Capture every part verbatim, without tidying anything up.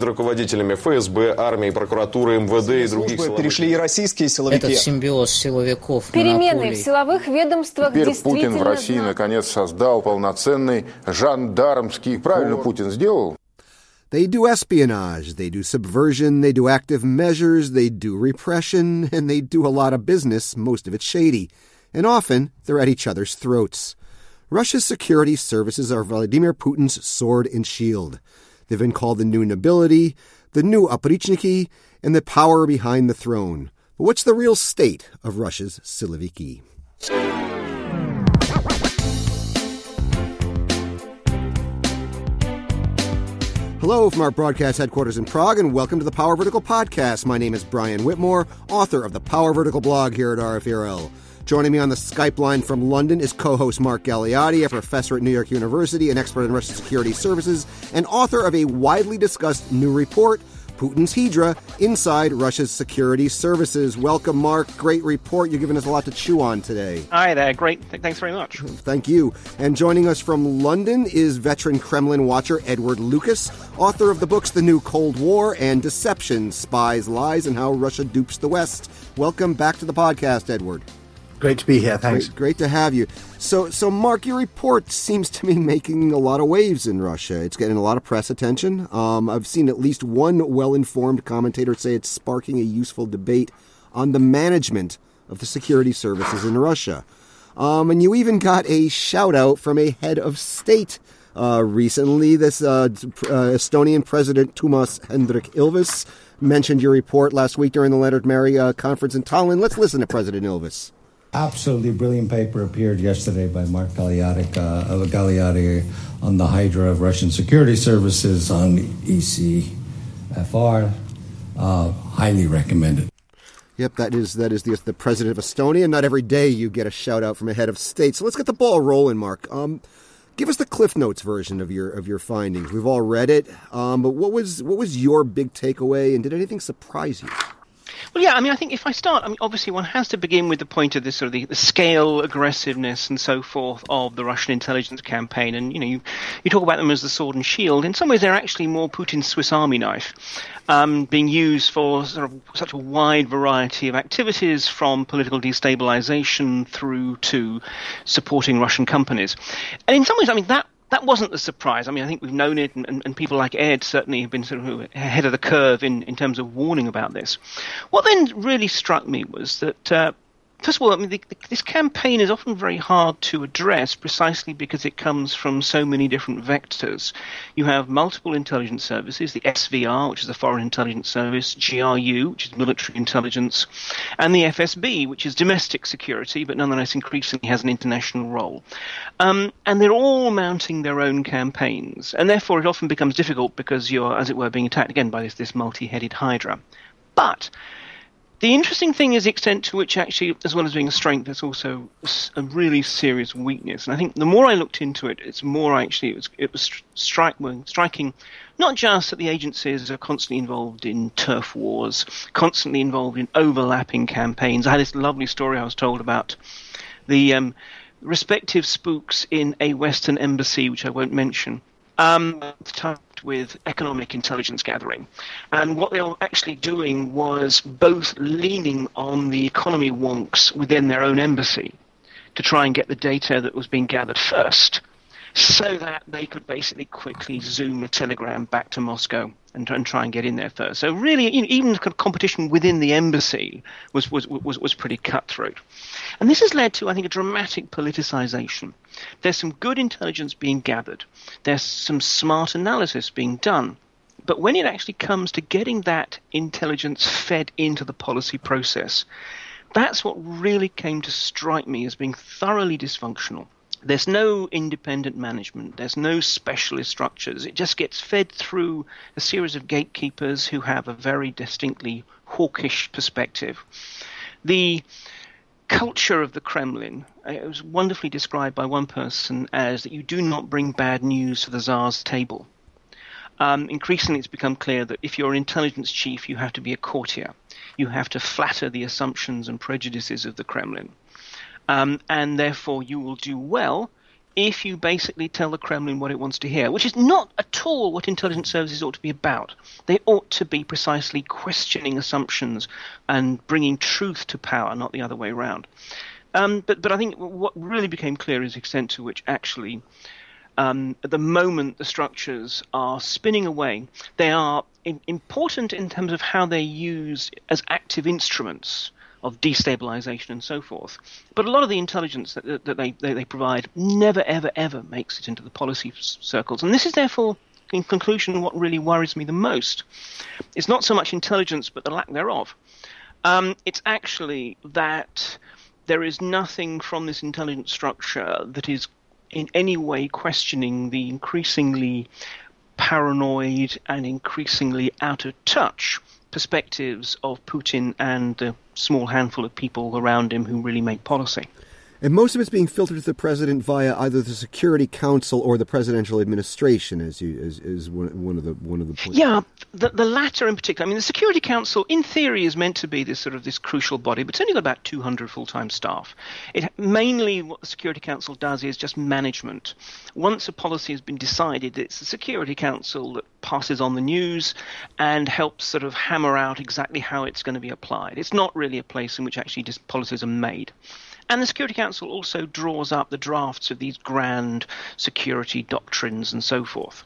руководителями эф эс бэ, армии, прокуратуры, эм вэ дэ и других силовых. Перешли и российские силовики. Этот симбиоз силовиков, Перемены монополий. в силовых ведомствах Теперь действительно... Путин в России наконец создал полноценный жандармский. Правильно Путин сделал? They do espionage, they do subversion, they do active measures, they do repression, and they do a lot of business, most of it shady. And often, they're at each other's throats. Russia's security services are Vladimir Putin's sword and shield. They've been called the new nobility, the new oprichniki, and the power behind the throne. But what's the real state of Russia's siloviki? Hello from our broadcast headquarters in Prague, and welcome to the Power Vertical Podcast. My name is Brian Whitmore, author of the Power Vertical blog here at R F E R L. Joining me on the Skype line from London is co-host Mark Galeotti, a professor at New York University, an expert in Russian security services, and author of a widely discussed new report, Putin's Hydra, Inside Russia's Security Services. Welcome, Mark. Great report. You've given us a lot to chew on today. Hi there. Great. Th- thanks very much. Thank you. And joining us from London is veteran Kremlin watcher Edward Lucas, author of the books The New Cold War and Deception, Spies, Lies, and How Russia Dupes the West. Welcome back to the podcast, Edward. Great to be here. Thanks. Great, great to have you. So, so Mark, your report seems to be making a lot of waves in Russia. It's getting a lot of press attention. Um, I've seen at least one well-informed commentator say it's sparking a useful debate on the management of the security services in Russia. Um, and you even got a shout-out from a head of state uh, recently. This uh, uh, Estonian President Toomas Hendrik Ilves mentioned your report last week during the Leonard Mary uh, conference in Tallinn. Let's listen to President Ilves. Absolutely brilliant paper appeared yesterday by Mark Galeotti, uh, of Galeotti on the Hydra of Russian security services on E C F R. Uh, highly recommended. Yep, that is that is the the president of Estonia. Not every day you get a shout out from a head of state. So let's get the ball rolling, Mark. Um, give us the Cliff Notes version of your of your findings. We've all read it, um, but what was what was your big takeaway, and did anything surprise you? Well, yeah, I mean, I think if I start, I mean, obviously one has to begin with the point of this sort of the, the scale, aggressiveness and so forth of the Russian intelligence campaign. And, you know, you, you talk about them as the sword and shield. In some ways, they're actually more Putin's Swiss Army knife, um, being used for sort of such a wide variety of activities, from political destabilization through to supporting Russian companies. And in some ways, I mean, that That wasn't the surprise. I mean, I think we've known it, and, and, and people like Ed certainly have been sort of ahead of the curve in, in terms of warning about this. What then really struck me was that, uh, first of all, I mean, the, the, this campaign is often very hard to address precisely because it comes from so many different vectors. You have multiple intelligence services, the S V R, which is the Foreign Intelligence Service, G R U, which is military intelligence, and the F S B, which is domestic security, but nonetheless increasingly has an international role. Um, and they're all mounting their own campaigns, and therefore it often becomes difficult because you're, as it were, being attacked again by this, this multi-headed hydra. But the interesting thing is the extent to which actually, as well as being a strength, it's also a really serious weakness. And I think the more I looked into it, it's more actually it was, it was strike, well, striking, not just that the agencies are constantly involved in turf wars, constantly involved in overlapping campaigns. I had this lovely story I was told about the um, respective spooks in a Western embassy, which I won't mention, um, with economic intelligence gathering. And what they were actually doing was both leaning on the economy wonks within their own embassy to try and get the data that was being gathered first, so that they could basically quickly zoom a telegram back to Moscow and, and try and get in there first. So really, you know, even the competition within the embassy was, was, was, was pretty cutthroat. And this has led to, I think, a dramatic politicization. There's some good intelligence being gathered. There's some smart analysis being done. But when it actually comes to getting that intelligence fed into the policy process, that's what really came to strike me as being thoroughly dysfunctional. There's no independent management. There's no specialist structures. It just gets fed through a series of gatekeepers who have a very distinctly hawkish perspective. The culture of the Kremlin, it was wonderfully described by one person as that you do not bring bad news to the Tsar's table. Um, increasingly, it's become clear that if you're an intelligence chief, you have to be a courtier. You have to flatter the assumptions and prejudices of the Kremlin. Um, and therefore, you will do well if you basically tell the Kremlin what it wants to hear, which is not at all what intelligence services ought to be about. They ought to be precisely questioning assumptions and bringing truth to power, not the other way around. Um, but, but I think what really became clear is the extent to which actually um, at the moment the structures are spinning away. They are in, important in terms of how they're used as active instruments of destabilization and so forth. But a lot of the intelligence that, that they, they, they provide never, ever, ever makes it into the policy circles. And this is therefore, in conclusion, what really worries me the most. It's not so much intelligence, but the lack thereof. Um, it's actually that there is nothing from this intelligence structure that is in any way questioning the increasingly paranoid and increasingly out of touch perspectives of Putin and the small handful of people around him who really make policy. And most of it's being filtered to the president via either the Security Council or the presidential administration, as you as is one, one of the one of the points. Yeah, the the latter in particular. I mean, the Security Council, in theory, is meant to be this sort of this crucial body, but it's only got about two hundred full-time staff. It mainly what the Security Council does is just management. Once a policy has been decided, it's the Security Council that passes on the news and helps sort of hammer out exactly how it's going to be applied. It's not really a place in which actually just policies are made. And the Security Council also draws up the drafts of these grand security doctrines and so forth.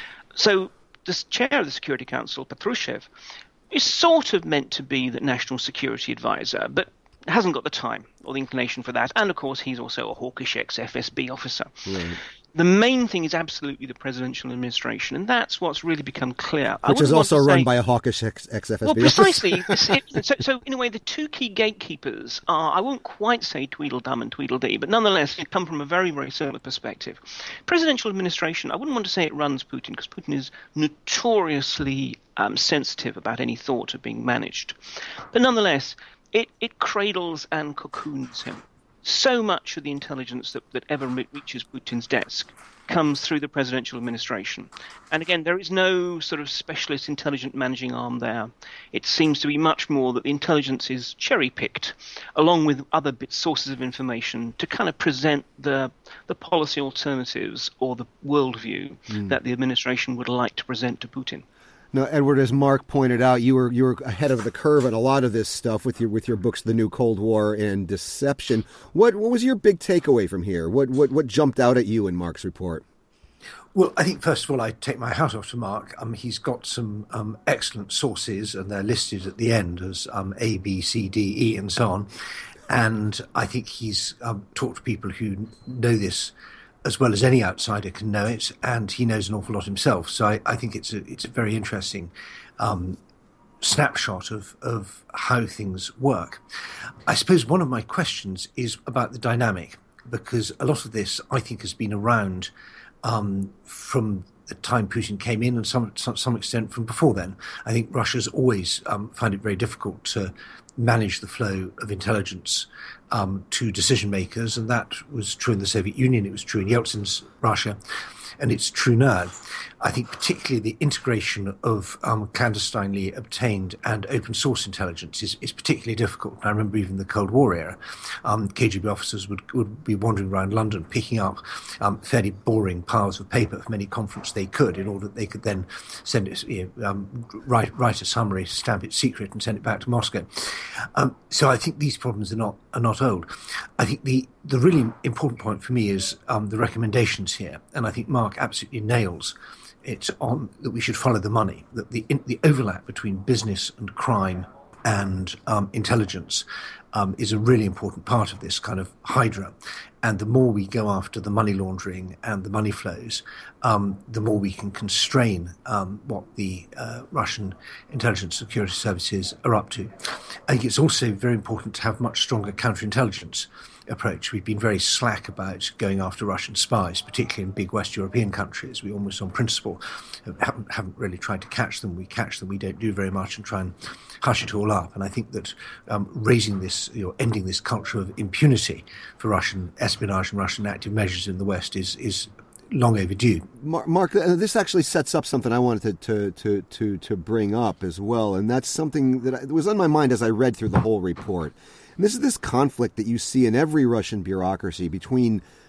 So the chair of the Security Council, Patrushev, is sort of meant to be the national security advisor, but hasn't got the time or the inclination for that. And, of course, he's also a hawkish ex-F S B officer. Right. The main thing is absolutely the presidential administration, and that's what's really become clear. Which is also run say, by a hawkish ex-F S B. Well, precisely. so, so, in a way, the two key gatekeepers are, I won't quite say Tweedledum and Tweedledee, but nonetheless, they come from a very, very similar perspective. Presidential administration, I wouldn't want to say it runs Putin, because Putin is notoriously um, sensitive about any thought of being managed. But nonetheless, it, it cradles and cocoons him. So much of the intelligence that, that ever reaches Putin's desk comes through the presidential administration. And again, there is no sort of specialist intelligent managing arm there. It seems to be much more that the intelligence is cherry-picked, along with other bit sources of information, to kind of present the the policy alternatives or the worldview mm. that the administration would like to present to Putin. Now, Edward, as Mark pointed out, you were you were ahead of the curve on a lot of this stuff with your with your books, The New Cold War and Deception. What what was your big takeaway from here? What what what jumped out at you in Mark's report? Well, I think first of all, I take my hat off to Mark. Um, he's got some um, excellent sources, and they're listed at the end as um, A, B, C, D, E, and so on. And I think he's um, talked to people who know this as well as any outsider can know it, and he knows an awful lot himself. So I, I think it's a it's a very interesting um, snapshot of, of how things work. I suppose one of my questions is about the dynamic, because a lot of this, I think, has been around um, from the time Putin came in, and some to some extent from before then. I think Russia's always um, found it very difficult to manage the flow of intelligence um, to decision makers, and that was true in the Soviet Union, it was true in Yeltsin's Russia, and it's true now. I think particularly the integration of um, clandestinely obtained and open source intelligence is, is particularly difficult. I remember even in the Cold War era, um, K G B officers would, would be wandering around London picking up um, fairly boring piles of paper from any conference they could, in order that they could then send it, you know, um, write, write a summary, stamp it secret, and send it back to Moscow. Um, so I think these problems are not are not old. I think the the really important point for me is um, the recommendations here, and I think Mark absolutely nails it on that we should follow the money, that the in, the overlap between business and crime and um, intelligence um, is a really important part of this kind of hydra. And the more we go after the money laundering and the money flows, um, the more we can constrain um, what the uh, Russian intelligence security services are up to. I think it's also very important to have much stronger counterintelligence approach. We've been very slack about going after Russian spies, particularly in big West European countries. We almost on principle haven't, haven't really tried to catch them. We catch them, we don't do very much, and try and hush it all up. And I think that um, raising this, you know, ending this culture of impunity for Russian espionage and Russian active measures in the West is is long overdue. Mark, this actually sets up something I wanted to, to, to, to bring up as well, and that's something that was on my mind as I read through the whole report. And this is this conflict that you see in every Russian bureaucracy between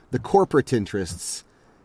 the corporate interests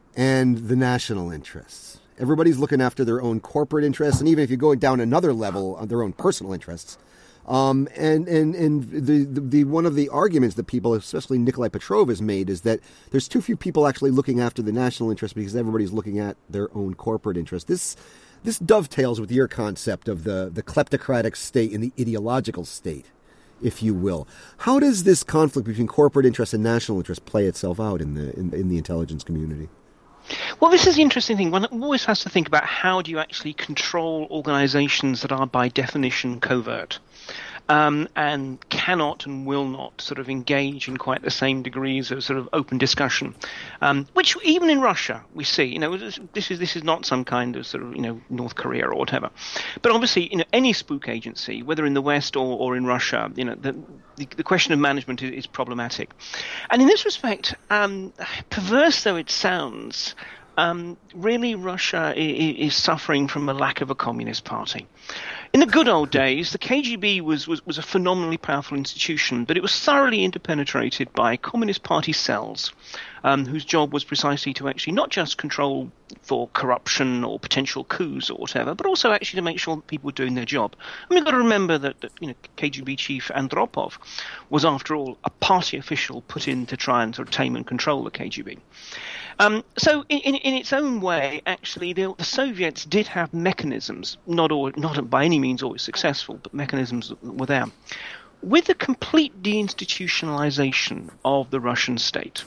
and the national interests. Everybody's looking after their own corporate interests, and even if you go down another level, uh, their own personal interests. Um, and and and the, the the one of the arguments that people, especially Nikolai Petrov, has made is that there's too few people actually looking after the national interest because everybody's looking at their own corporate interest. This this dovetails with your concept of the the kleptocratic state and the ideological state, if you will. How does this conflict between corporate interest and national interest play itself out in the in, in the intelligence community? Well, this is the interesting thing. One always has to think about how do you actually control organizations that are by definition covert. Um, and cannot and will not sort of engage in quite the same degrees of sort of open discussion, um, which even in Russia we see. You know, this is this is not some kind of sort of you know North Korea or whatever, but obviously you know any spook agency, whether in the West or, or in Russia, you know the, the the question of management is, is problematic, and in this respect, um, perverse though it sounds. Um, really, Russia is, is suffering from a lack of a communist party. In the good old days, the K G B was, was, was a phenomenally powerful institution, but it was thoroughly interpenetrated by Communist Party cells, um, whose job was precisely to actually not just control for corruption or potential coups or whatever, but also actually to make sure that people were doing their job. And we've got to remember that, that you know, K G B chief Andropov was, after all, a party official put in to try and sort of tame and control the K G B. Um, so in, in, in its own way, actually, the, the Soviets did have mechanisms, not all, not by any means always successful, but mechanisms that were there. With the complete deinstitutionalization of the Russian state,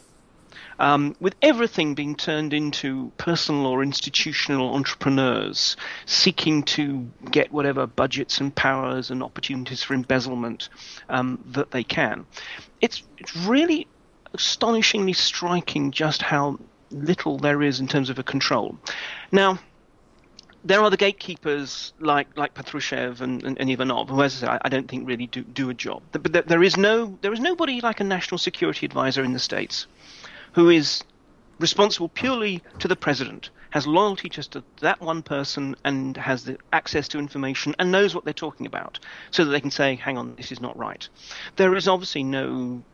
um, with everything being turned into personal or institutional entrepreneurs seeking to get whatever budgets and powers and opportunities for embezzlement um, that they can, it's, it's really astonishingly striking just how little there is in terms of a control. Now, there are the gatekeepers like like Patrushev and, and, and Ivanov, who, as I say, I don't think really do, do a job. But there is no there is nobody like a national security advisor in the States who is responsible purely to the president, has loyalty just to that one person, and has the access to information and knows what they're talking about, so that they can say, hang on, this is not right. There is obviously no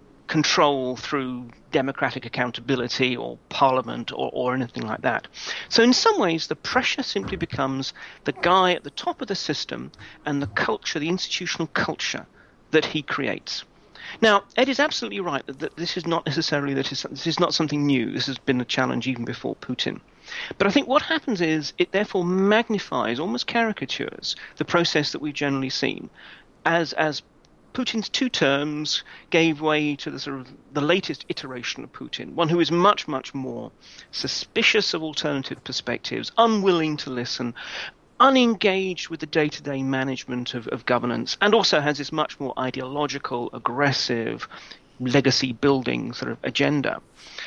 control through democratic accountability or parliament or, or anything like that. So in some ways, the pressure simply becomes the guy at the top of the system and the culture, the institutional culture that he creates. Now, Ed is absolutely right that, that this is not necessarily that is, this is not something new. This has been a challenge even before Putin. But I think what happens is it therefore magnifies, almost caricatures, the process that we've generally seen as as Putin's two terms gave way to the sort of the latest iteration of Putin, one who is much, much more suspicious of alternative perspectives, unwilling to listen, unengaged with the day-to-day management of, of governance, and also has this much more ideological, aggressive, legacy-building sort of agenda.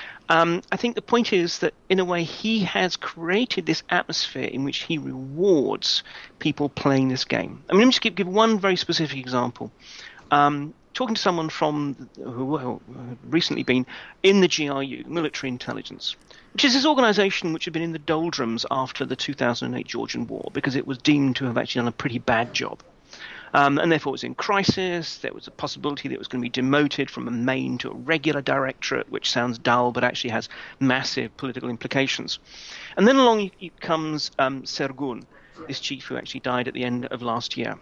Um, I think the point is that, in a way, he has created this atmosphere in which he rewards people playing this game. I mean, let me just give, give one very specific example. Um, talking to someone from who, who had recently been in the G R U, Military Intelligence, which is this organization which had been in the doldrums after the two thousand eight Georgian War because it was deemed to have actually done a pretty bad job. Um, and therefore it was in crisis. There was a possibility that it was going to be demoted from a main to a regular directorate, which sounds dull but actually has massive political implications. And then along comes um, Sergun, this chief who actually died at the end of last year,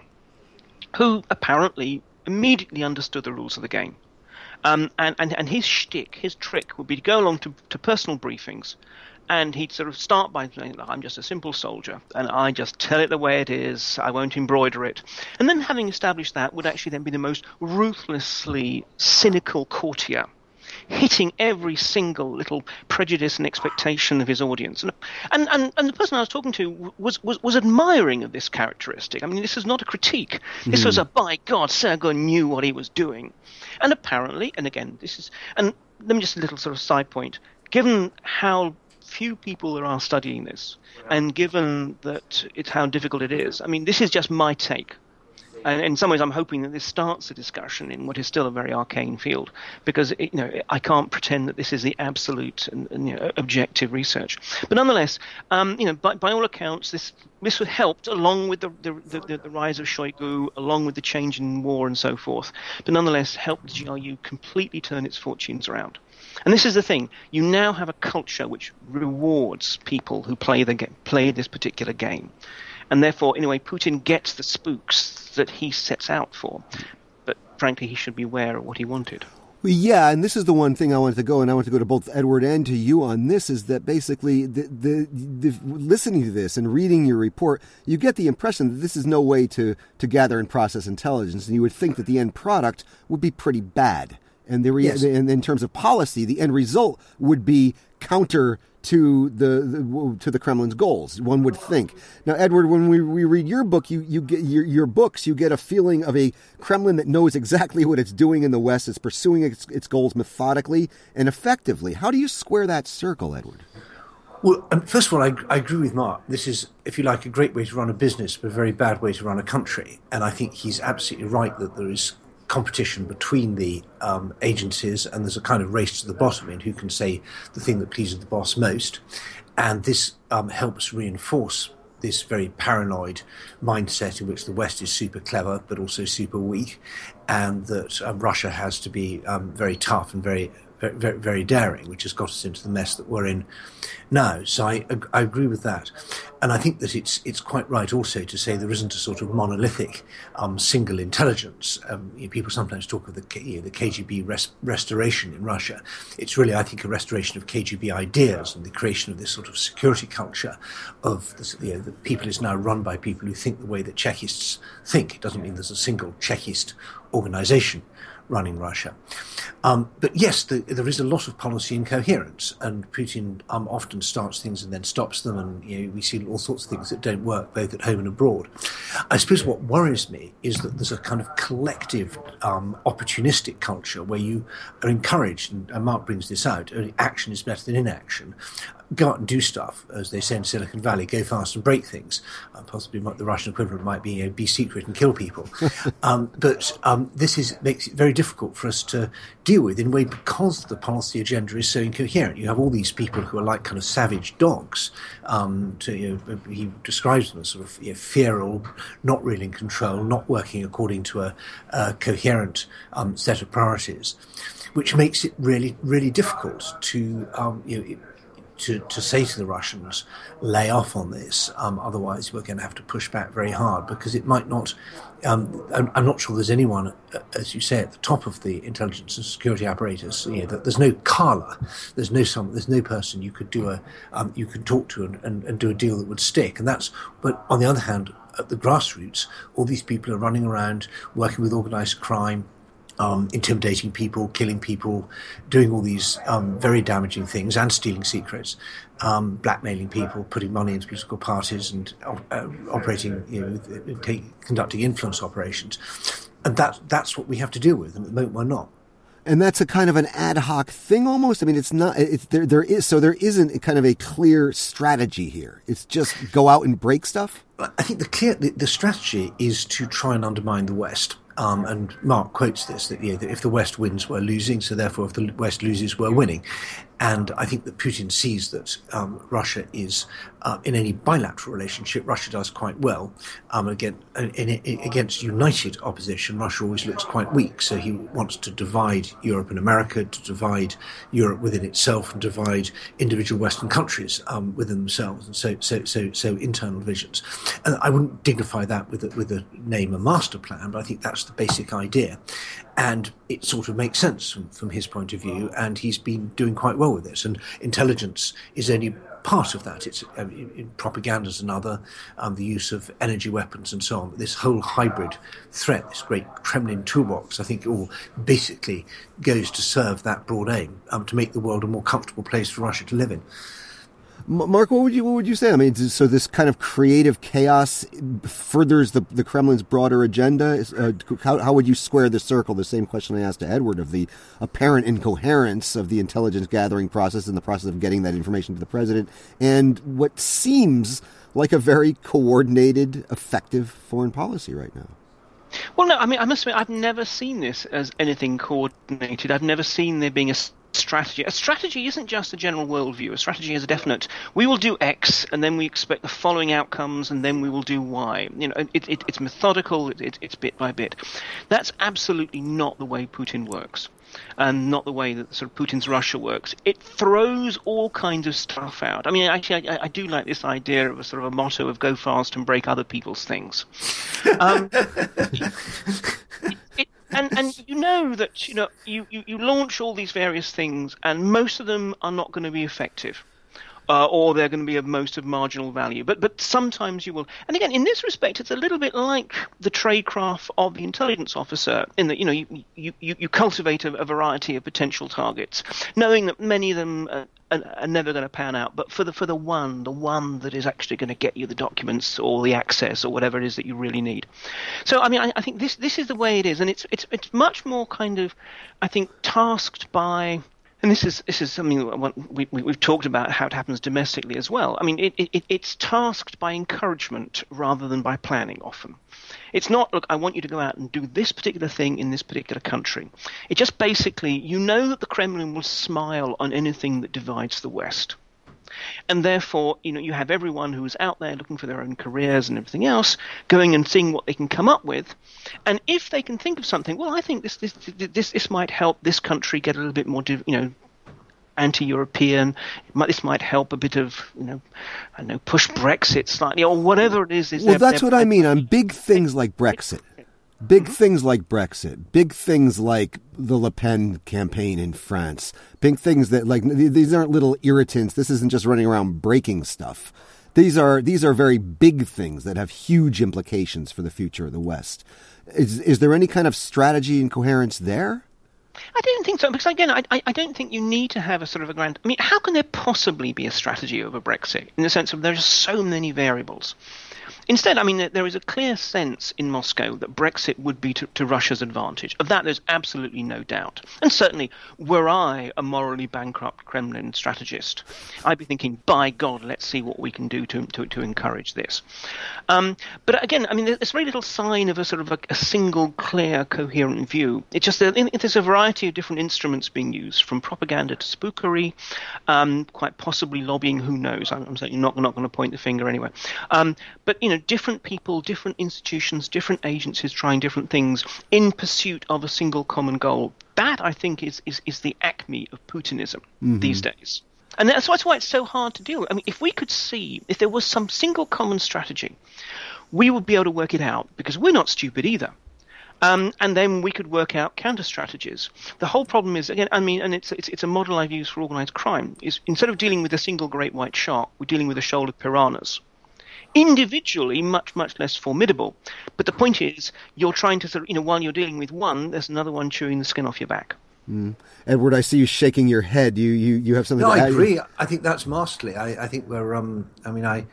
who apparently immediately understood the rules of the game. Um, and, and, and his shtick, his trick, would be to go along to, to personal briefings, and he'd sort of start by saying, I'm just a simple soldier, and I just tell it the way it is, I won't embroider it. And then having established that, would actually then be the most ruthlessly cynical courtier, hitting every single little prejudice and expectation of his audience. And and, and, and the person I was talking to was, was, was admiring of this characteristic. I mean, this is not a critique. This mm. was a, by God, Sergun knew what he was doing. And apparently, and again, this is, and let me just a little sort of side point, given how few people are studying this, and given that it's how difficult it is, I mean, this is just my take. And in some ways, I'm hoping that this starts a discussion in what is still a very arcane field, because it, you know I can't pretend that this is the absolute and, and you know, objective research. But nonetheless, um, you know, by, by all accounts, this this was helped along with the the, the the rise of Shoigu, along with the change in war and so forth. But nonetheless, helped the G R U completely turn its fortunes around. And this is the thing: you now have a culture which rewards people who play the ga- play this particular game. And therefore, in a way, Putin gets the spooks that he sets out for. But frankly, he should be aware of what he wanted. Well, yeah, and this is the one thing I wanted to go, and I want to go to both Edward and to you on this, is that basically the, the, the listening to this and reading your report, you get the impression that this is no way to, to gather and process intelligence, and you would think that the end product would be pretty bad. And the re- yes. in, in terms of policy, the end result would be counter to the, the to the Kremlin's goals, one would think. Now, Edward, when we, we read your book, you, you get your, your books, you get a feeling of a Kremlin that knows exactly what it's doing in the West, is pursuing its, its goals methodically and effectively. How do you square that circle, Edward? Well, um, first of all, I, I agree with Mark. This is, if you like, a great way to run a business, but a very bad way to run a country. And I think he's absolutely right that there is competition between the um, agencies, and there's a kind of race to the bottom in who can say the thing that pleases the boss most. And this um, helps reinforce this very paranoid mindset in which the West is super clever but also super weak, and that um, Russia has to be um, very tough and very Very, very daring, which has got us into the mess that we're in now. So I, I agree with that. And I think that it's it's quite right also to say there isn't a sort of monolithic um, single intelligence. Um, you know, people sometimes talk of the, you know, the K G B res- restoration in Russia. It's really, I think, a restoration of K G B ideas and the creation of this sort of security culture of this, you know, the people is now run by people who think the way that Chekists think. It doesn't mean there's a single Chekist organization running Russia. Um, but yes, the, there is a lot of policy incoherence, and Putin um, often starts things and then stops them, and you know, we see all sorts of things that don't work, both at home and abroad. I suppose what worries me is that there's a kind of collective um, opportunistic culture where you are encouraged, and, and Mark brings this out, action is better than inaction. Go out and do stuff, as they say in Silicon Valley, go fast and break things. Uh, possibly the Russian equivalent might be, you know, be secret and kill people. um, but um, this is makes it very difficult for us to deal with in a way because the policy agenda is so incoherent. You have all these people who are like kind of savage dogs. Um, to, you know, he describes them as sort of, you know, feral, not really in control, not working according to a, a coherent um, set of priorities, which makes it really, really difficult to, um, you know, it, To, to say to the Russians, lay off on this, um, otherwise we're going to have to push back very hard, because it might not, um, I'm, I'm not sure there's anyone, as you say, at the top of the intelligence and security apparatus, you know, that there's no Carla, there's no some, there's no person you could do a, um, you could talk to and, and, and do a deal that would stick. And that's, but on the other hand, at the grassroots, all these people are running around, working with organized crime, Um, intimidating people, killing people, doing all these um, very damaging things, and stealing secrets, um, blackmailing people, putting money into political parties, and uh, operating, you know, take, conducting influence operations. And that that's what we have to deal with, and at the moment we're not. And that's a kind of an ad hoc thing almost. I mean, it's not, it's there, there is, so there isn't a kind of a clear strategy here. It's just go out and break stuff? I think the clear, the, the strategy is to try and undermine the West. Um, and Mark quotes this, that, you know, that if the West wins, we're losing, so therefore if the West loses, we're winning. And I think that Putin sees that um, Russia is, uh, in any bilateral relationship, Russia does quite well. Um, against, in, in, against united opposition, Russia always looks quite weak. So he wants to divide Europe and America, to divide Europe within itself, and divide individual Western countries um, within themselves. And so, so, so, so internal divisions. And I wouldn't dignify that with a, with a name a master plan, but I think that's the basic idea. And it sort of makes sense from, from his point of view, and he's been doing quite well with this. And intelligence is only part of that. It's uh, in propaganda is another, um, the use of energy weapons and so on. But this whole hybrid threat, this great Kremlin toolbox, I think all basically goes to serve that broad aim, um, to make the world a more comfortable place for Russia to live in. Mark, what would you what would you say? I mean, so this kind of creative chaos furthers the the Kremlin's broader agenda. Uh, how how would you square the circle? The same question I asked to Edward of the apparent incoherence of the intelligence gathering process and the process of getting that information to the president, and what seems like a very coordinated, effective foreign policy right now. Well, no, I mean, I must admit, I've never seen this as anything coordinated. I've never seen there being a strategy. A strategy isn't just a general worldview. A strategy is a definite, we will do X, and then we expect the following outcomes, and then we will do Y. You know, it, it, it's methodical, it, it, it's bit by bit. That's absolutely not the way Putin works, and not the way that sort of Putin's Russia works. It throws all kinds of stuff out. I mean, actually, I, I do like this idea of a sort of a motto of go fast and break other people's things. Um, it, it, and, and you know that, you know, you, you, you launch all these various things, and most of them are not going to be effective. Uh, or they're going to be of most of marginal value. But but sometimes you will. And again, in this respect, it's a little bit like the tradecraft of the intelligence officer, in that, you know, you you, you, you cultivate a, a variety of potential targets, knowing that many of them are, are, are never going to pan out. But for the for the one, the one that is actually going to get you the documents or the access or whatever it is that you really need. So, I mean, I, I think this this is the way it is. And it's it's it's much more kind of, I think, tasked by... And this is this is something that we, we, we've talked about, how it happens domestically as well. I mean, it, it, it's tasked by encouragement rather than by planning often. It's not, look, I want you to go out and do this particular thing in this particular country. It just basically, you know that the Kremlin will smile on anything that divides the West. And therefore, you know, you have everyone who's out there looking for their own careers and everything else, going and seeing what they can come up with. And if they can think of something, well, I think this this this, this might help this country get a little bit more, you know, anti-European. This might help a bit of, you know, I don't know, push Brexit slightly or whatever it is. is well, they're, that's they're, what I mean. On big things like Brexit. Big mm-hmm. things like Brexit, big things like the Le Pen campaign in France, big things that, like, these aren't little irritants. This isn't just running around breaking stuff. These are these are very big things that have huge implications for the future of the West. Is is there any kind of strategy and coherence there? I don't think so, because again, I, I don't think you need to have a sort of a grand... I mean, how can there possibly be a strategy over Brexit in the sense of there's so many variables? Instead, I mean, there is a clear sense in Moscow that Brexit would be to, to Russia's advantage. Of that, there's absolutely no doubt. And certainly, were I a morally bankrupt Kremlin strategist, I'd be thinking, by God, let's see what we can do to to, to encourage this. Um, but again, I mean, there's very little sign of a sort of a, a single, clear, coherent view. It's just that there's a variety of different instruments being used, from propaganda to spookery, um, quite possibly lobbying, who knows. I'm, I'm certainly not, not going to point the finger anyway. Um, but, you know, different people, different institutions, different agencies trying different things in pursuit of a single common goal. That, I think, is is, is the acme of Putinism mm-hmm. these days. And that's, that's why it's so hard to do. I mean, if we could see, if there was some single common strategy, we would be able to work it out, because we're not stupid either. Um, and then we could work out counter strategies. The whole problem is, again, I mean, and it's, it's it's a model I've used for organized crime, is instead of dealing with a single great white shark, we're dealing with a shoal of piranhas. Individually, much, much less formidable. But the point is, you're trying to sort of, you know, while you're dealing with one, there's another one chewing the skin off your back. Mm. Edward, I see you shaking your head. You you, you have something no, to add? I agree. I think that's masterly. I, I think we're, um, I mean, I,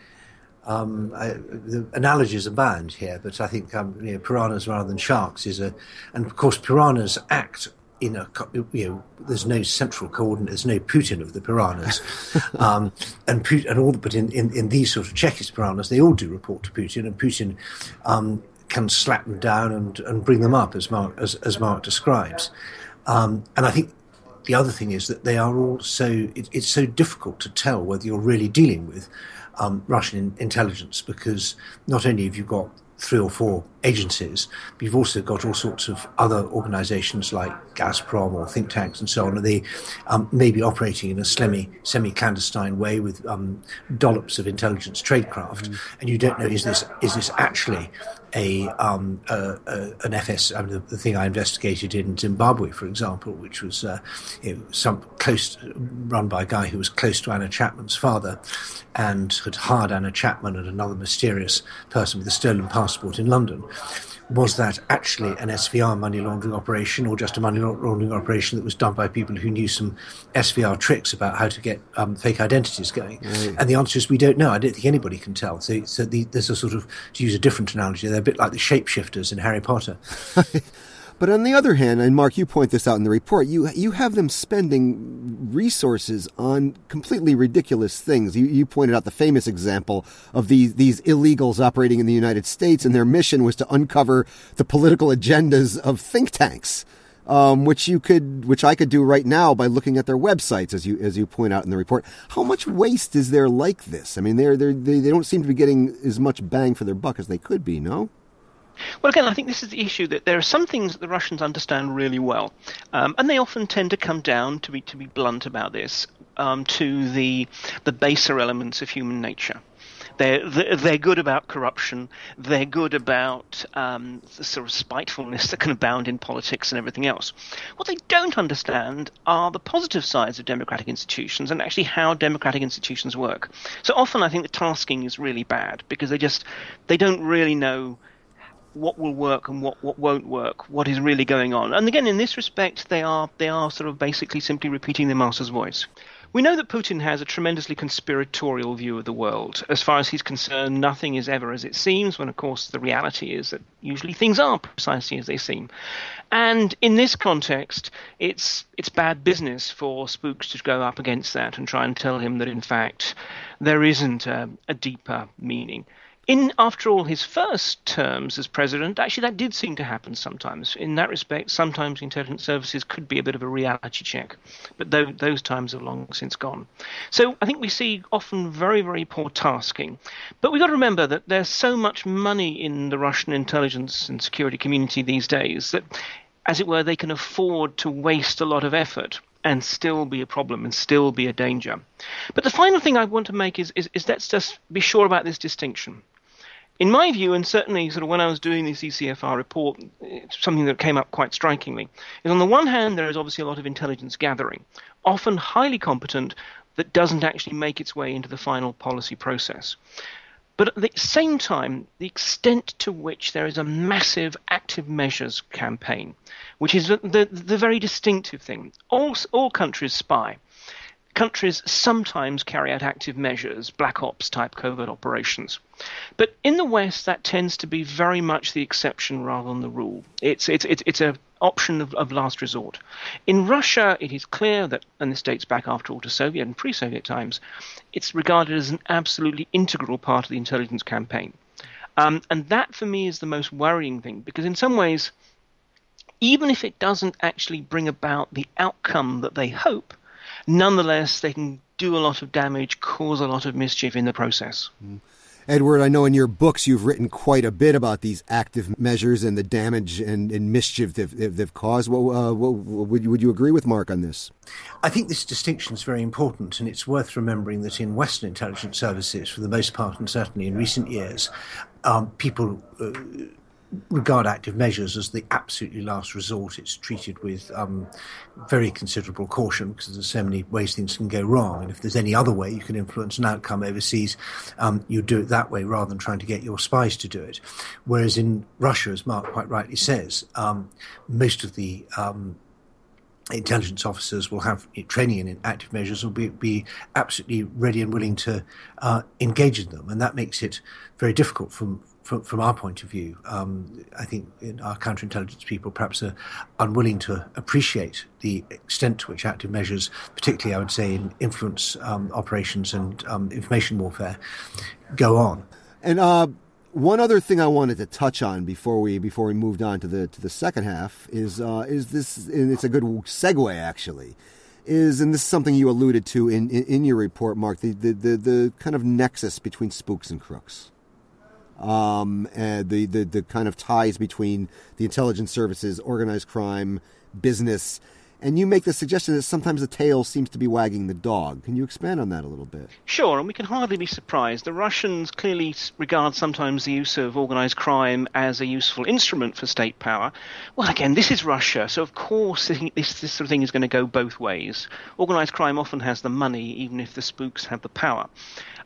um, I, the analogies abound here, but I think, um, you know, piranhas rather than sharks is a, and of course, piranhas act in a, you know, there's no central coordinate, there's no Putin of the piranhas. um, and Putin, and all, but in, in, in these sort of Czechist piranhas, they all do report to Putin, and Putin um, can slap them down and, and bring them up, as Mark, as, as Mark describes. Um, and I think the other thing is that they are all so, it, it's so difficult to tell whether you're really dealing with um, Russian in, intelligence, because not only have you got three or four agencies, but you've also got all sorts of other organizations like Gazprom or think tanks and so on, and they um, may be operating in a semi, semi-clandestine way with um, dollops of intelligence tradecraft, mm. and you don't know, is this is this actually a, um, a, a an F S, I mean, the, the thing I investigated in Zimbabwe, for example, which was uh, you know, some close, run by a guy who was close to Anna Chapman's father, and had hired Anna Chapman and another mysterious person with a stolen passport in London. Was that actually an S V R money laundering operation, or just a money laundering operation that was done by people who knew some S V R tricks about how to get um, fake identities going? Mm. And the answer is we don't know. I don't think anybody can tell. So, so the, there's a sort of, to use a different analogy, they're a bit like the shapeshifters in Harry Potter. But on the other hand, and Mark, you point this out in the report, you you have them spending resources on completely ridiculous things. You, you pointed out the famous example of these, these illegals operating in the United States, and their mission was to uncover the political agendas of think tanks. Um, which you could, which I could do right now by looking at their websites, as you as you point out in the report. How much waste is there like this? I mean, they're, they're, they they don't seem to be getting as much bang for their buck as they could be. No. Well, again, I think this is the issue, that there are some things that the Russians understand really well, um, and they often tend to come down, to be to be blunt about this, um, to the the baser elements of human nature. They're, they're good about corruption. They're good about um, the sort of spitefulness that can abound in politics and everything else. What they don't understand are the positive sides of democratic institutions and actually how democratic institutions work. So often I think the tasking is really bad because they just they don't really know what will work and what, what won't work, what is really going on. And again, in this respect, they are they are sort of basically simply repeating their master's voice. We know that Putin has a tremendously conspiratorial view of the world. As far as he's concerned, nothing is ever as it seems, when, of course, the reality is that usually things are precisely as they seem. And in this context, it's it's bad business for spooks to go up against that and try and tell him that, in fact, there isn't a, a deeper meaning. In, after all, his first terms as president, actually that did seem to happen sometimes. In that respect, sometimes intelligence services could be a bit of a reality check. But th- those times have long since gone. So I think we see often very, very poor tasking. But we've got to remember that there's so much money in the Russian intelligence and security community these days that, as it were, they can afford to waste a lot of effort and still be a problem and still be a danger. But the final thing I want to make is, is, is let's just be sure about this distinction. In my view, and certainly sort of when I was doing this E C F R report, it's something that came up quite strikingly, is on the one hand, there is obviously a lot of intelligence gathering, often highly competent, that doesn't actually make its way into the final policy process. But at the same time, the extent to which there is a massive active measures campaign, which is the, the, the very distinctive thing. All, all countries spy. Countries sometimes carry out active measures, black ops type covert operations. But in the West, that tends to be very much the exception rather than the rule. It's it's it's, it's an option of, of last resort. In Russia, it is clear that, and this dates back after all to Soviet and pre-Soviet times, it's regarded as an absolutely integral part of the intelligence campaign. Um, and that, for me, is the most worrying thing, because in some ways, even if it doesn't actually bring about the outcome that they hope, nonetheless, they can do a lot of damage, cause a lot of mischief in the process. Mm. Edward, I know in your books you've written quite a bit about these active measures and the damage and, and mischief they've, they've caused. Well, uh, well, would, you, would you agree with Mark on this? I think this distinction is very important, and it's worth remembering that in Western intelligence services, for the most part, and certainly in recent years, um, people Uh, regard active measures as the absolutely last resort. It's treated with um, very considerable caution because there's so many ways things can go wrong. And if there's any other way you can influence an outcome overseas, um, you do it that way rather than trying to get your spies to do it. Whereas in Russia, as Mark quite rightly says, um, most of the um, intelligence officers will have training in active measures, will be, be absolutely ready and willing to uh, engage in them. And that makes it very difficult from From, from our point of view. Um, I think in our counterintelligence people perhaps are unwilling to appreciate the extent to which active measures, particularly I would say in influence um, operations and um, information warfare, go on. And uh, one other thing I wanted to touch on before we before we moved on to the to the second half is uh, is this, and it's a good segue actually, is, and this is something you alluded to in, in, in your report, Mark, the, the, the, the kind of nexus between spooks and crooks. Um, and the, the, the kind of ties between the intelligence services, organized crime, business. And you make the suggestion that sometimes the tail seems to be wagging the dog. Can you expand on that a little bit? Sure, and we can hardly be surprised. The Russians clearly regard sometimes the use of organized crime as a useful instrument for state power. Well, again, this is Russia, so of course this, this sort of thing is going to go both ways. Organized crime often has the money, even if the spooks have the power.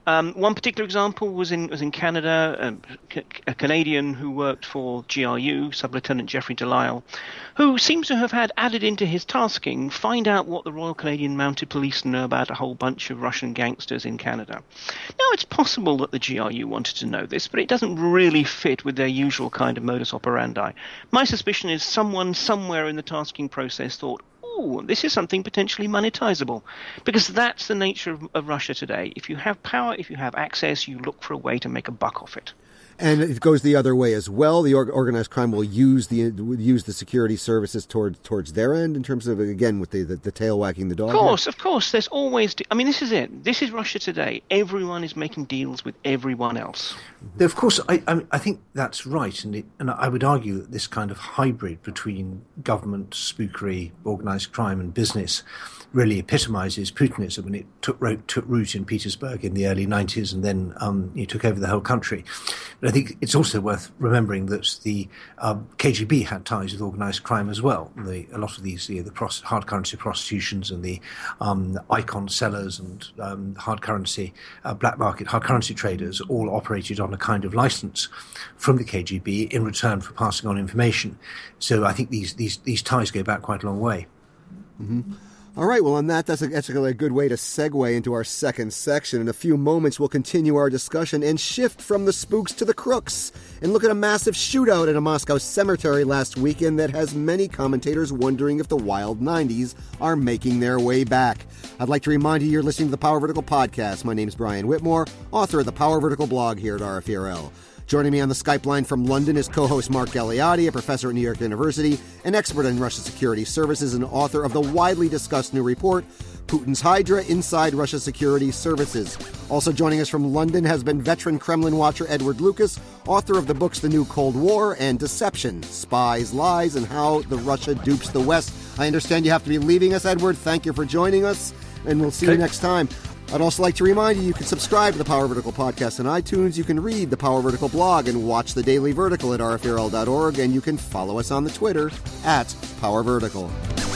Um, one particular example was in was in Canada, um, a Canadian who worked for G R U, Sub-Lieutenant Jeffrey Delisle, who seems to have had added into his tasking find out what the Royal Canadian Mounted Police know about a whole bunch of Russian gangsters in Canada. Now, it's possible that the G R U wanted to know this, but it doesn't really fit with their usual kind of modus operandi. My suspicion is someone somewhere in the tasking process thought, oh, this is something potentially monetizable, because that's the nature of, of Russia today. If you have power, if you have access, you look for a way to make a buck off it. And it goes the other way as well. The organized crime will use the use the security services towards towards their end in terms of, again, with the, the, the tail wagging the dog. Of course, here. of course. There's always... De- I mean, this is it. This is Russia today. Everyone is making deals with everyone else. Of course, I, I, I think that's right. And, it, and I would argue that this kind of hybrid between government, spookery, organised crime and business really epitomizes Putinism, and it took, took root in Petersburg in the early nineties, and then um, he took over the whole country. But I think it's also worth remembering that the um, K G B had ties with organised crime as well. The, a lot of these, you know, the pros- hard currency prostitutions and the um, icon sellers and um, hard currency, uh, black market hard currency traders all operated on a kind of license from the K G B in return for passing on information. So I think these these, these ties go back quite a long way. Mm-hmm. All right, well, on that, that's, a, that's a good way to segue into our second section. In a few moments, we'll continue our discussion and shift from the spooks to the crooks and look at a massive shootout at a Moscow cemetery last weekend that has many commentators wondering if the wild nineties are making their way back. I'd like to remind you you're listening to the Power Vertical podcast. My name's Brian Whitmore, author of the Power Vertical blog here at R F E R L. Joining me on the Skype line from London is co-host Mark Galeotti, a professor at New York University, an expert in Russian security services, and author of the widely discussed new report, Putin's Hydra Inside Russia Security Services. Also joining us from London has been veteran Kremlin watcher Edward Lucas, author of the books The New Cold War and Deception, Spies, Lies, and How the Russia Dupes the West. I understand you have to be leaving us, Edward. Thank you for joining us, and we'll see you next time. I'd also like to remind you, you can subscribe to the Power Vertical podcast on iTunes, you can read the Power Vertical blog and watch the Daily Vertical at R F E R L dot org, and you can follow us on the Twitter at Power Vertical.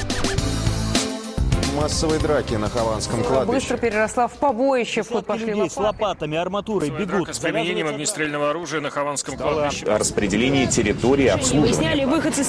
Массовые драки на Хованском кладбище. Быстро переросла в побоище. В ход пошли людей с лопатами, арматурой бегут. С применением огнестрельного оружия на Хованском кладбище. О распределении территории обслуживания.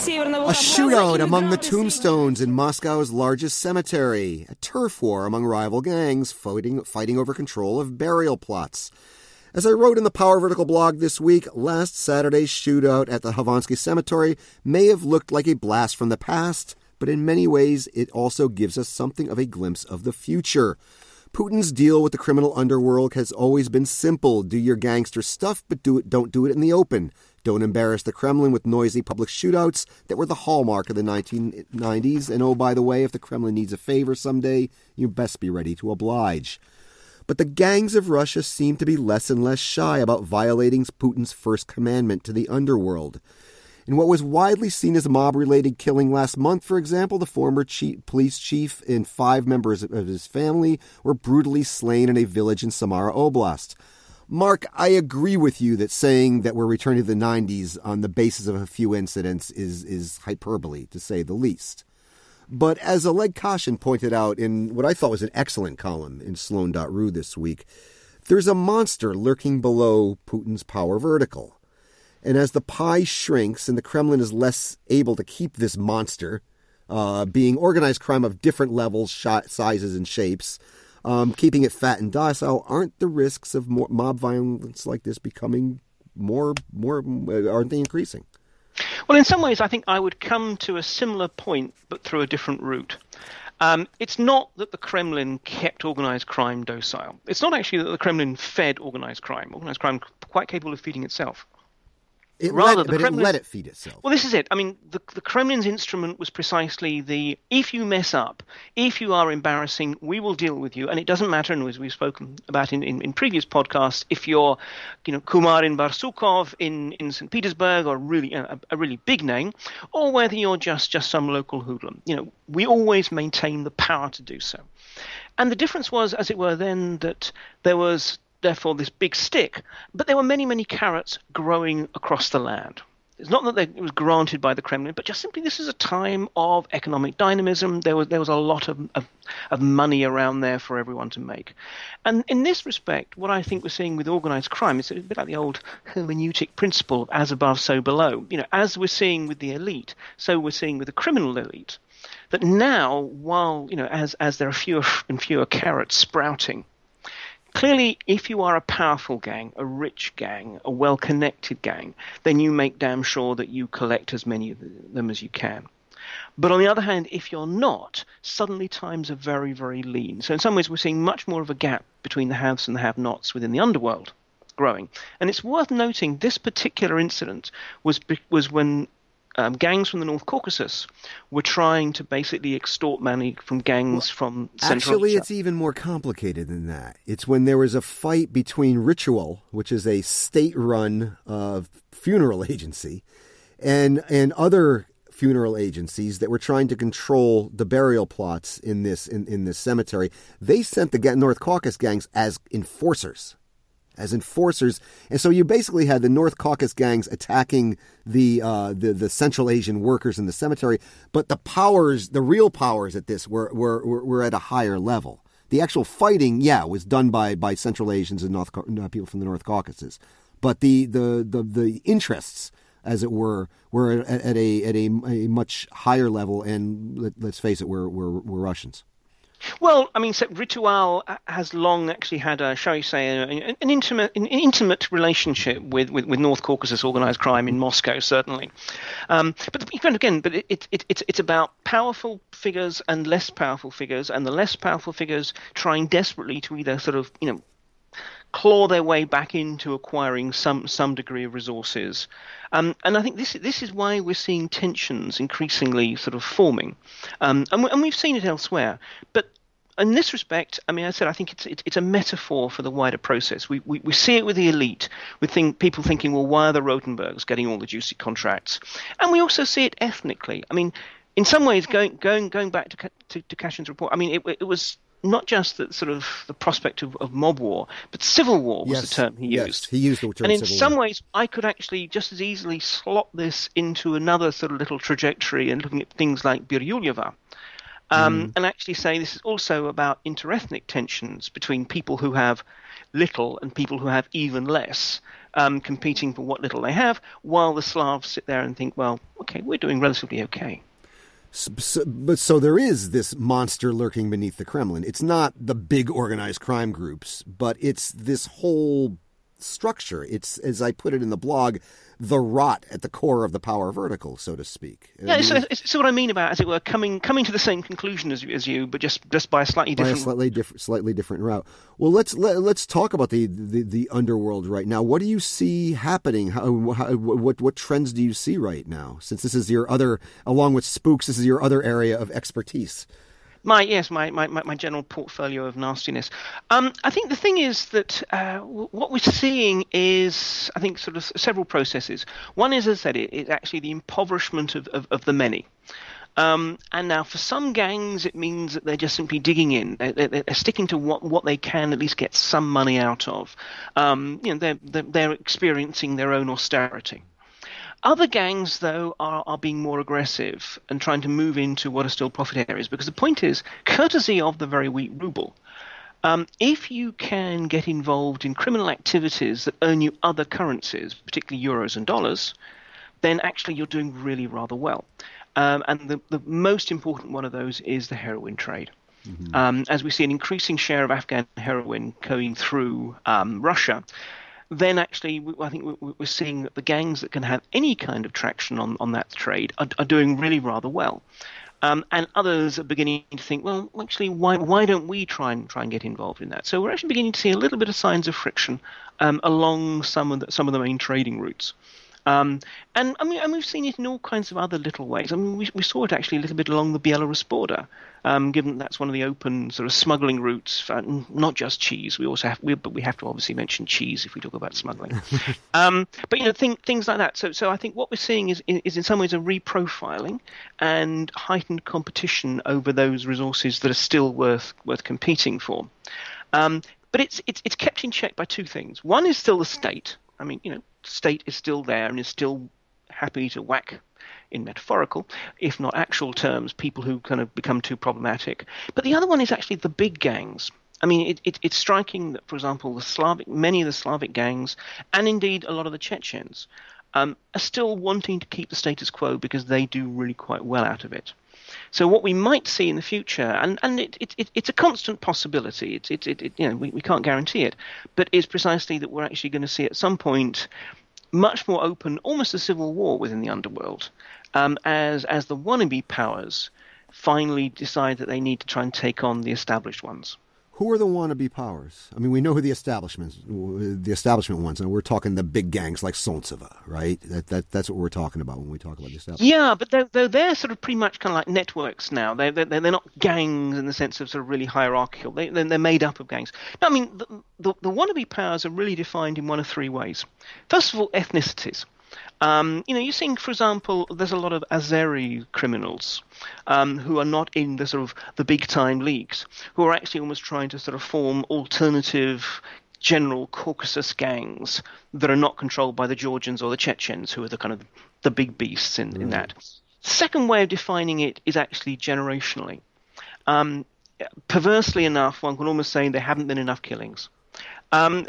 A shootout among the tombstones in Moscow's largest cemetery. A turf war among rival gangs fighting, fighting over control of burial plots. As I wrote in the Power Vertical blog this week, last Saturday's shootout at the Khovansky Cemetery may have looked like a blast from the past, but in many ways it also gives us something of a glimpse of the future. Putin's deal with the criminal underworld has always been simple. Do your gangster stuff, but do it, don't do it in the open. Don't embarrass the Kremlin with noisy public shootouts that were the hallmark of the nineteen nineties. And oh, by the way, if the Kremlin needs a favor someday, you best be ready to oblige. But the gangs of Russia seem to be less and less shy about violating Putin's first commandment to the underworld. In what was widely seen as a mob-related killing last month, for example, the former chief, police chief and five members of his family were brutally slain in a village in Samara Oblast. Mark, I agree with you that saying that we're returning to the nineties on the basis of a few incidents is, is hyperbole, to say the least. But as Oleg Kashin pointed out in what I thought was an excellent column in Sloan dot R U this week, there's a monster lurking below Putin's power vertical. And as the pie shrinks and the Kremlin is less able to keep this monster, uh, being organized crime of different levels, sh- sizes, and shapes, um, keeping it fat and docile, aren't the risks of more mob violence like this becoming more, more, aren't they increasing? Well, in some ways, I think I would come to a similar point, but through a different route. Um, it's not that the Kremlin kept organized crime docile. It's not actually that the Kremlin fed organized crime. Organized crime quite capable of feeding itself. It Rather, let, the but Kremlin, it let it feed itself. Well, this is it. I mean, the, the Kremlin's instrument was precisely the, if you mess up, if you are embarrassing, we will deal with you. And it doesn't matter, and as we've spoken about in, in, in previous podcasts, if you're, you know, Kumarin Barsukov in, in Saint Petersburg, or really a, a really big name, or whether you're just, just some local hoodlum. You know, we always maintain the power to do so. And the difference was, as it were, then that there was therefore this big stick, but there were many, many carrots growing across the land. It's not that they, it was granted by the Kremlin, but just simply this is a time of economic dynamism. There was there was a lot of, of of money around there for everyone to make. And in this respect, what I think we're seeing with organised crime is a bit like the old hermeneutic principle of as above, so below. You know, as we're seeing with the elite, so we're seeing with the criminal elite. That now, while, you know, as as there are fewer and fewer carrots sprouting, clearly, if you are a powerful gang, a rich gang, a well-connected gang, then you make damn sure that you collect as many of them as you can. But on the other hand, if you're not, suddenly times are very, very lean. So in some ways, we're seeing much more of a gap between the haves and the have-nots within the underworld growing. And it's worth noting this particular incident was was when Um, gangs from the North Caucasus were trying to basically extort money from gangs well, from Central Actually, Asia. it's even more complicated than that. It's when there was a fight between Ritual, which is a state-run uh, funeral agency, and and other funeral agencies that were trying to control the burial plots in this in, in this cemetery. They sent the North Caucasus gangs as enforcers. As enforcers, and so you basically had the North Caucasus gangs attacking the, uh, the the Central Asian workers in the cemetery, but the powers, the real powers at this, were were were at a higher level. The actual fighting, yeah, was done by, by Central Asians and North uh, people from the North Caucasus, but the the, the, the interests, as it were, were at, at a at a, a much higher level, and let, let's face it, were were, were Russians. Well, I mean, so Ritual has long actually had a, shall we say, an, an intimate, an intimate relationship with, with, with North Caucasus organised crime in Moscow, certainly. Um, but even again, but it, it, it, it's it's about powerful figures and less powerful figures, and the less powerful figures trying desperately to either sort of, you know, claw their way back into acquiring some some degree of resources. Um, and I think this this is why we're seeing tensions increasingly sort of forming. Um, and, we, and we've seen it elsewhere. But in this respect, I mean, I said I think it's it's, it's a metaphor for the wider process. We, we we see it with the elite, with think, people thinking, well, why are the Rotenbergs getting all the juicy contracts? And we also see it ethnically. I mean, in some ways, going going going back to to, to Cashin's report, I mean, it, it was not just the sort of the prospect of, of mob war, but civil war was yes, the term he yes, used. He used the term and in civil some war. ways, I could actually just as easily slot this into another sort of little trajectory and looking at things like Biryuleva. Um, mm. And actually say this is also about interethnic tensions between people who have little and people who have even less, um, competing for what little they have, while the Slavs sit there and think, well, okay, we're doing relatively okay. So, so, but so there is this monster lurking beneath the Kremlin. It's not the big organized crime groups, but it's this whole structure. It's, as I put it in the blog, the rot at the core of the power vertical, so to speak. Yeah, I mean, so it's, it's what I mean about, as it were, coming coming to the same conclusion as, as you, but just, just by a slightly by different, a slightly different, slightly different route. Well, let's let, let's talk about the, the, the underworld right now. What do you see happening? How, how, what what trends do you see right now? Since this is your other, along with spooks, this is your other area of expertise. My yes, my, my, my general portfolio of nastiness. Um, I think the thing is that uh, what we're seeing is, I think, sort of several processes. One is, as I said, it, it's actually the impoverishment of, of, of the many. Um, and now for some gangs, it means that they're just simply digging in. They're, they're, they're sticking to what, what they can at least get some money out of. Um, you know, they're, they're, they're experiencing their own austerity. Other gangs, though, are, are being more aggressive and trying to move into what are still profit areas, because the point is, courtesy of the very weak ruble, um, if you can get involved in criminal activities that earn you other currencies, particularly euros and dollars, then actually you're doing really rather well. Um, and the, the most important one of those is the heroin trade. Mm-hmm. Um, as we see an increasing share of Afghan heroin going through um, Russia, then actually I think we're seeing that the gangs that can have any kind of traction on, on that trade are, are doing really rather well. Um, and others are beginning to think, well, actually, why why don't we try and try and get involved in that? So we're actually beginning to see a little bit of signs of friction um, along some of the, some of the main trading routes. Um, and I mean, and we've seen it in all kinds of other little ways. I mean, we, we saw it actually a little bit along the Belarus border, um, given that that's one of the open sort of smuggling routes for not just cheese. We also have, we, but we have to obviously mention cheese if we talk about smuggling. um, but you know, thing, things like that. So, so I think what we're seeing is is in some ways a reprofiling and heightened competition over those resources that are still worth worth competing for. Um, but it's it's it's kept in check by two things. One is still the state. I mean, you know, state is still there and is still happy to whack, in metaphorical, if not actual terms, people who kind of become too problematic. But the other one is actually the big gangs. I mean, it, it, it's striking that, for example, the Slavic, many of the Slavic gangs, and indeed a lot of the Chechens, um, are still wanting to keep the status quo because they do really quite well out of it. So what we might see in the future, and, and it, it, it, it's a constant possibility, it, it, it, it, you know, we, we can't guarantee it, but is precisely that we're actually going to see at some point much more open, almost a civil war within the underworld, um, as as the wannabe powers finally decide that they need to try and take on the established ones. Who are the wannabe powers? I mean, we know who the establishments, the establishment ones, and we're talking the big gangs like Solntsev, right? That that that's what we're talking about when we talk about the establishment. Yeah, but they're, they're, they're sort of pretty much kind of like networks now. They're, they're, they're not gangs in the sense of sort of really hierarchical. They, they're made up of gangs. No, I mean, the, the, the wannabe powers are really defined in one of three ways. First of all, ethnicities. Um, you know, you're seeing, for example, there's a lot of Azeri criminals um, who are not in the sort of the big-time leagues, who are actually almost trying to sort of form alternative general Caucasus gangs that are not controlled by the Georgians or the Chechens, who are the kind of the big beasts in, mm. in that. Second way of defining it is actually generationally. Um, perversely enough, one can almost say there haven't been enough killings. Um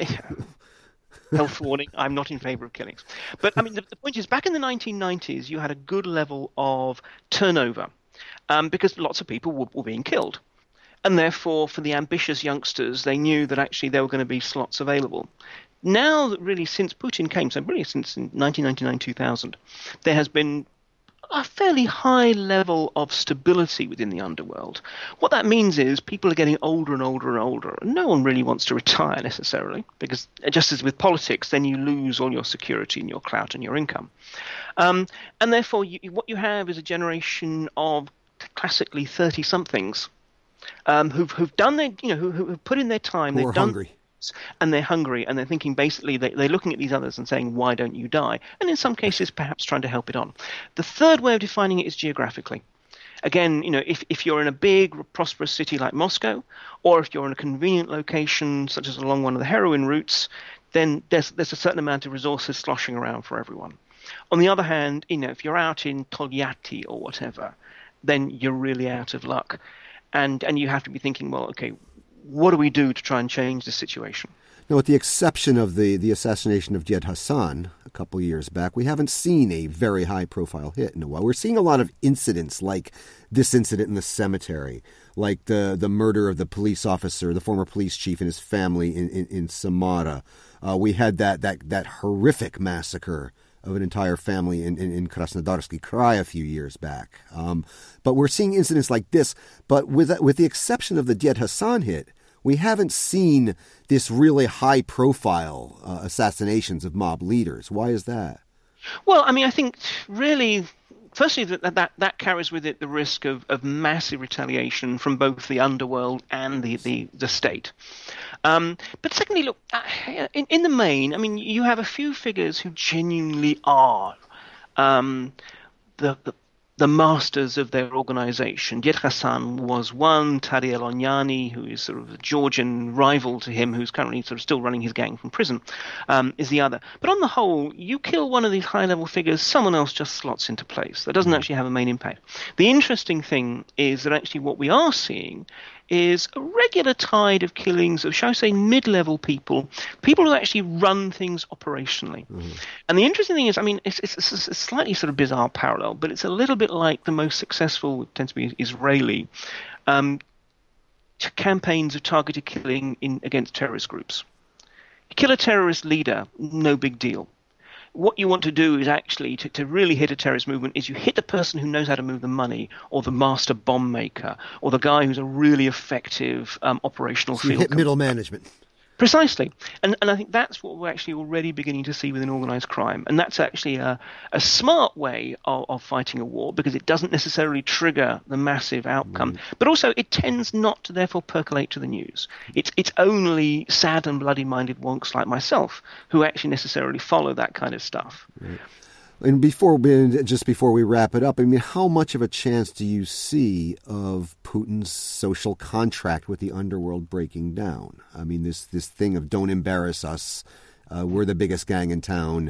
Health warning, I'm not in favour of killings. But, I mean, the, the point is, back in the nineteen nineties, you had a good level of turnover um, because lots of people were, were being killed. And therefore, for the ambitious youngsters, they knew that actually there were going to be slots available. Now that really, since Putin came, so really since nineteen ninety-nine two thousand, there has been a fairly high level of stability within the underworld. What that means is people are getting older and older and older. And no one really wants to retire necessarily, because just as with politics, then you lose all your security and your clout and your income. Um, and therefore, you, what you have is a generation of classically thirty-somethings um, who've, who've done their, you know, who, who've put in their time. Who they've are done, hungry. And they're hungry, and they're thinking basically they, they're looking at these others and saying, why don't you die? And in some cases, perhaps trying to help it on. The third way of defining it is geographically. Again, you know, if, if you're in a big, prosperous city like Moscow, or if you're in a convenient location, such as along one of the heroin routes, then there's, there's a certain amount of resources sloshing around for everyone. On the other hand, you know, if you're out in Tolyatti or whatever, then you're really out of luck. And and you have to be thinking, well, okay, what do we do to try and change the situation? Now, with the exception of the, the assassination of Jed Hassan a couple of years back, we haven't seen a very high-profile hit in a while. We're seeing a lot of incidents like this incident in the cemetery, like the, the murder of the police officer, the former police chief and his family in, in, in Samara. Uh, we had that, that, that horrific massacre of an entire family in, in, in Krasnodarsky Krai a few years back. Um, but we're seeing incidents like this. But with with the exception of the Jed Hassan hit, we haven't seen this really high-profile uh, assassinations of mob leaders. Why is that? Well, I mean, I think really, firstly, that that, that carries with it the risk of, of massive retaliation from both the underworld and the, the, the state. Um, but secondly, look, in, in the main, I mean, you have a few figures who genuinely are um, the, the the masters of their organization. Jed Hassan was one, Tadej Elonyani, who is sort of a Georgian rival to him, who's currently sort of still running his gang from prison, um, is the other. But on the whole, you kill one of these high-level figures, someone else just slots into place. That doesn't actually have a main impact. The interesting thing is that actually what we are seeing is a regular tide of killings of, shall I say, mid-level people, people who actually run things operationally. Mm-hmm. And the interesting thing is, I mean, it's, it's, it's a slightly sort of bizarre parallel, but it's a little bit like the most successful, it tends to be Israeli, um, campaigns of targeted killing in against terrorist groups. You kill a terrorist leader, no big deal. What you want to do is actually, to, to really hit a terrorist movement, is you hit the person who knows how to move the money, or the master bomb maker, or the guy who's a really effective um, operational so field. You hit com- middle management. Precisely. And and I think that's what we're actually already beginning to see within organised crime. And that's actually a, a smart way of, of fighting a war, because it doesn't necessarily trigger the massive outcome. Mm. But also it tends not to therefore percolate to the news. It's it's only sad and bloody-minded wonks like myself who actually necessarily follow that kind of stuff. Right. And before, just before we wrap it up, I mean, how much of a chance do you see of Putin's social contract with the underworld breaking down? I mean, this this thing of don't embarrass us, uh, we're the biggest gang in town.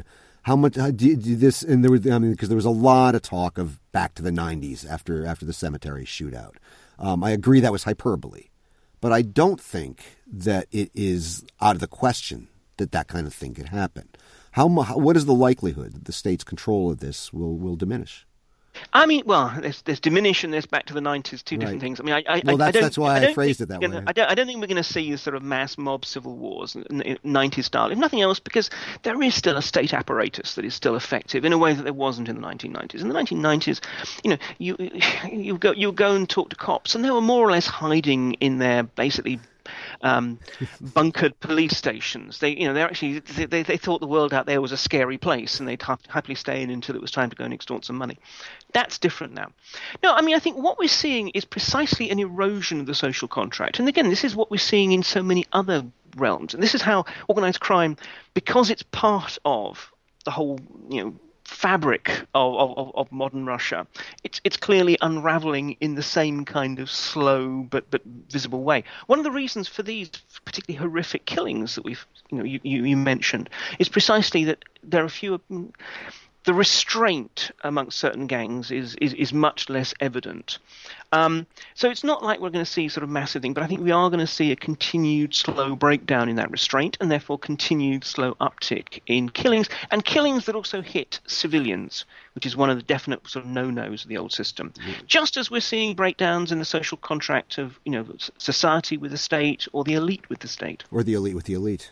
How much how, do, do this? And there was, I mean, because there was a lot of talk of back to the nineties after after the cemetery shootout. Um, I agree that was hyperbole, but I don't think that it is out of the question that that kind of thing could happen. How, how what is the likelihood that the state's control of this will will diminish? I mean, well, there's, there's diminish and there's back to the nineties, two different Right. things. I mean, I, I, Well, I, that's- I don't, that's why I don't phrased think it that we're gonna- way. I don't, I don't think we're going to see sort of mass mob civil wars, nineties style, if nothing else, because there is still a state apparatus that is still effective in a way that there wasn't in the nineteen nineties. In the nineteen nineties, you know, you you go you go and talk to cops, and they were more or less hiding in their basically um, bunkered police stations. They, you know, they actually they, they, they thought the world out there was a scary place, and they'd ha- happily stay in until it was time to go and extort some money. That's different now. No, I mean, I think what we're seeing is precisely an erosion of the social contract. And again, this is what we're seeing in so many other realms. And this is how organized crime, because it's part of the whole, you know, fabric of, of, of modern Russia, it's it's clearly unraveling in the same kind of slow but but visible way. One of the reasons for these particularly horrific killings that we've you know you, you, you mentioned is precisely that there are fewer. The restraint amongst certain gangs is is, is much less evident. Um, so it's not like we're going to see sort of massive thing, but I think we are going to see a continued slow breakdown in that restraint, and therefore continued slow uptick in killings, and killings that also hit civilians, which is one of the definite sort of no-nos of the old system. Mm. Just as we're seeing breakdowns in the social contract of, you know, society with the state, or the elite with the state. Or the elite with the elite.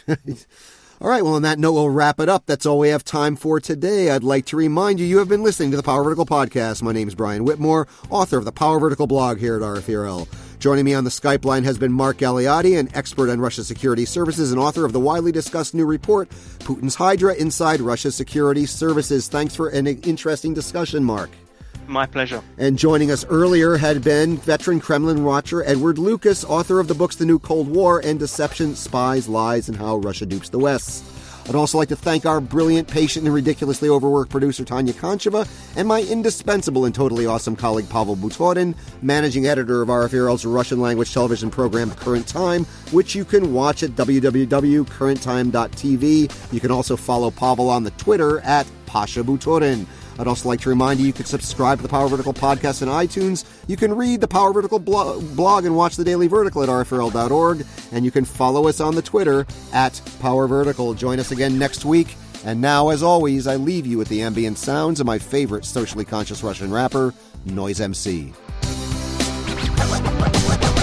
All right, well, on that note, we'll wrap it up. That's all we have time for today. I'd like to remind you, you have been listening to the Power Vertical Podcast. My name is Brian Whitmore, author of the Power Vertical blog here at R F E R L. Joining me on the Skype line has been Mark Galeotti, an expert on Russia's security services and author of the widely discussed new report, Putin's Hydra Inside Russia's Security Services. Thanks for an interesting discussion, Mark. My pleasure. And joining us earlier had been veteran Kremlin watcher Edward Lucas, author of the books The New Cold War and Deception, Spies, Lies, and How Russia Dupes the West. I'd also like to thank our brilliant, patient, and ridiculously overworked producer Tanya Koncheva and my indispensable and totally awesome colleague Pavel Butorin, managing editor of R F E R L's Russian-language television program Current Time, which you can watch at w w w dot current time dot t v. You can also follow Pavel on the Twitter at Pasha Butorin. I'd also like to remind you you can subscribe to the Power Vertical Podcast on iTunes. You can read the Power Vertical blo- blog and watch the Daily Vertical at r f r l dot org. And you can follow us on the Twitter at Power Vertical. Join us again next week. And now, as always, I leave you with the ambient sounds of my favorite socially conscious Russian rapper, Noise M C.